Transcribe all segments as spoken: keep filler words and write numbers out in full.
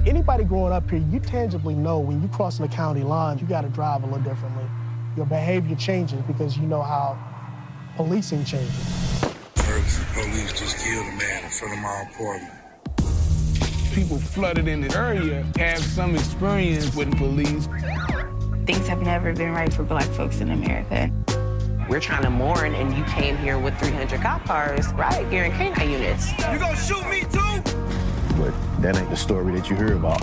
Anybody growing up here, you tangibly know when you crossing the county line, you got to drive a little differently. Your behavior changes because you know how policing changes. Ferguson police just killed a man in front of my apartment. People flooded in the area have some experience with police. Things have never been right for black folks in America. We're trying to mourn, and you came here with three hundred cop cars, right? You're in canine units. You gonna shoot me too? But that ain't the story that you hear about.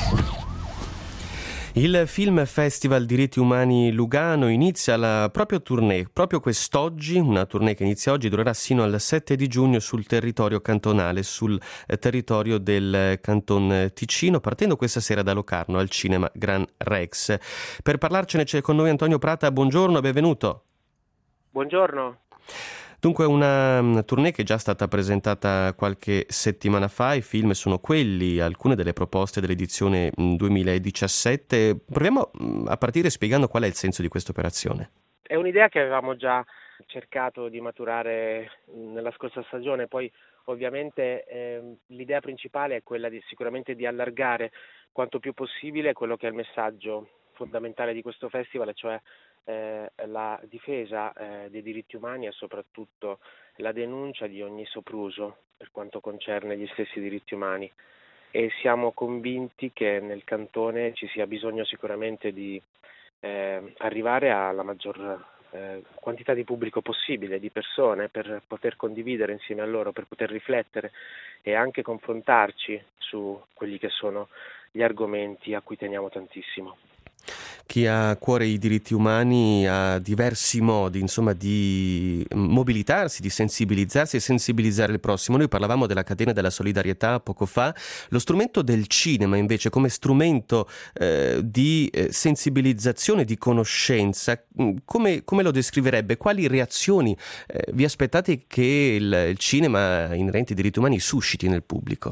Il Film Festival Diritti Umani Lugano inizia la propria tournée, proprio quest'oggi, una tournée che inizia oggi, durerà sino al sette di giugno sul territorio cantonale, sul territorio del Canton Ticino, partendo questa sera da Locarno al Cinema Gran Rex. Per parlarcene c'è con noi Antonio Prata, buongiorno, benvenuto. Buongiorno. Dunque una tournée che è già stata presentata qualche settimana fa, i film sono quelli, alcune delle proposte dell'edizione duemiladiciassette. Proviamo a partire spiegando qual è il senso di questa operazione. È un'idea che avevamo già cercato di maturare nella scorsa stagione, poi ovviamente eh, l'idea principale è quella di sicuramente di allargare quanto più possibile quello che è il messaggio fondamentale di questo festival, cioè Eh, la difesa eh, dei diritti umani e soprattutto la denuncia di ogni sopruso per quanto concerne gli stessi diritti umani, e siamo convinti che nel cantone ci sia bisogno sicuramente di eh, arrivare alla maggior eh, quantità di pubblico possibile, di persone, per poter condividere insieme a loro, per poter riflettere e anche confrontarci su quelli che sono gli argomenti a cui teniamo tantissimo. Chi ha a cuore i diritti umani ha diversi modi, insomma, di mobilitarsi, di sensibilizzarsi e sensibilizzare il prossimo. Noi parlavamo della catena della solidarietà poco fa. Lo strumento del cinema, invece, come strumento eh, di eh, sensibilizzazione, di conoscenza, come, come lo descriverebbe? Quali reazioni eh, vi aspettate che il, il cinema inerente ai diritti umani susciti nel pubblico?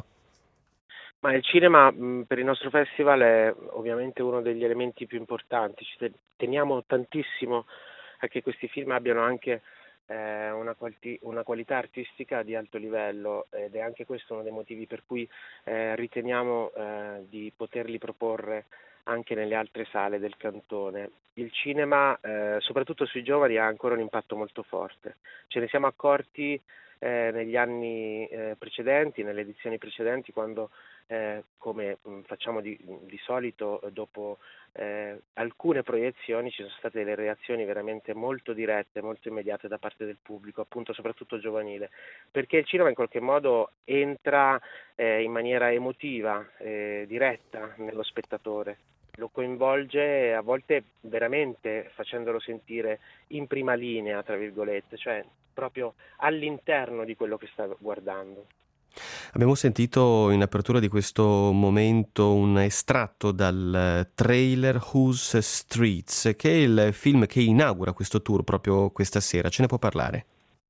Ma il cinema mh, per il nostro festival è ovviamente uno degli elementi più importanti. Ci teniamo tantissimo a che questi film abbiano anche eh, una, quali- una qualità artistica di alto livello, ed è anche questo uno dei motivi per cui eh, riteniamo eh, di poterli proporre anche nelle altre sale del cantone. Il cinema, eh, soprattutto sui giovani, ha ancora un impatto molto forte. Ce ne siamo accorti eh, negli anni eh, precedenti, nelle edizioni precedenti, quando Eh, come mh, facciamo di, di solito dopo eh, alcune proiezioni ci sono state delle reazioni veramente molto dirette, molto immediate da parte del pubblico, appunto soprattutto giovanile, perché il cinema in qualche modo entra eh, in maniera emotiva, eh, diretta nello spettatore, lo coinvolge a volte veramente facendolo sentire in prima linea, tra virgolette, cioè proprio all'interno di quello che sta guardando. Abbiamo sentito in apertura di questo momento un estratto dal trailer Whose Streets, che è il film che inaugura questo tour proprio questa sera. Ce ne può parlare?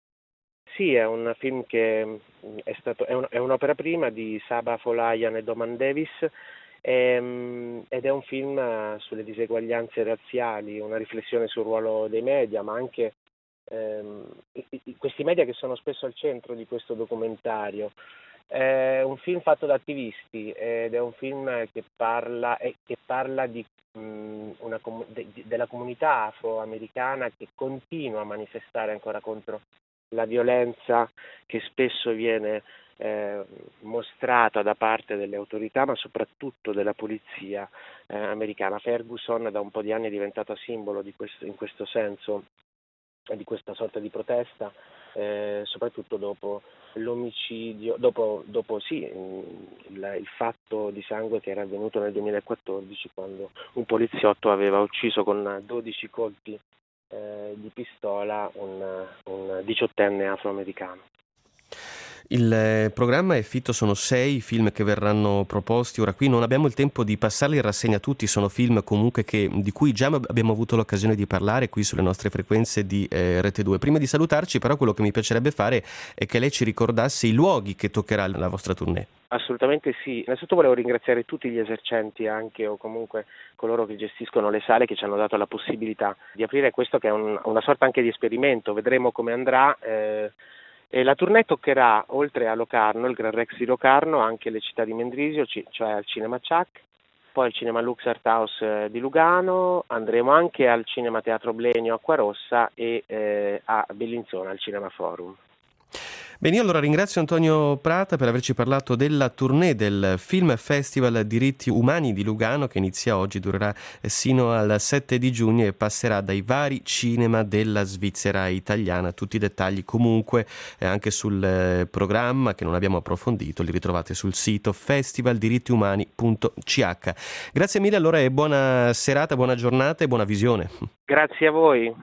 Sì, è un film che è stato è, un, è un'opera prima di Saba Folayan e Doman Davis, ehm, ed è un film sulle diseguaglianze razziali, una riflessione sul ruolo dei media, ma anche ehm, questi media che sono spesso al centro di questo documentario. È un film fatto da attivisti ed è un film che parla, eh, che parla di, mh, una, de, della comunità afroamericana che continua a manifestare ancora contro la violenza che spesso viene eh, mostrata da parte delle autorità, ma soprattutto della polizia eh, americana. Ferguson da un po' di anni è diventata simbolo di questo, in questo senso, di questa sorta di protesta, eh, soprattutto dopo l'omicidio, dopo, dopo sì, il, il fatto di sangue che era avvenuto nel duemilaquattordici, quando un poliziotto aveva ucciso con dodici colpi eh, di pistola un, un diciottenne afroamericano. Il programma è fitto, sono sei film che verranno proposti. Ora qui non abbiamo il tempo di passarli in rassegna tutti, sono film comunque che, di cui già abbiamo avuto l'occasione di parlare qui sulle nostre frequenze di eh, Rete due. Prima di salutarci però quello che mi piacerebbe fare è che lei ci ricordasse i luoghi che toccherà la vostra tournée. Assolutamente sì, innanzitutto volevo ringraziare tutti gli esercenti anche o comunque coloro che gestiscono le sale, che ci hanno dato la possibilità di aprire questo che è un, una sorta anche di esperimento, vedremo come andrà. eh, E la tournée toccherà, oltre a Locarno, il Gran Rex di Locarno, anche le città di Mendrisio, cioè al Cinema Ciak, poi al Cinema Lux Art House di Lugano, andremo anche al Cinema Teatro Blenio Acquarossa e eh, a Bellinzona al Cinema Forum. Bene, io allora ringrazio Antonio Prata per averci parlato della tournée del Film Festival Diritti Umani di Lugano, che inizia oggi, durerà sino al sette di giugno e passerà dai vari cinema della Svizzera italiana. Tutti i dettagli comunque eh, anche sul eh, programma, che non abbiamo approfondito, li ritrovate sul sito festival diritti umani punto c h. Grazie mille allora e buona serata, buona giornata e buona visione. Grazie a voi.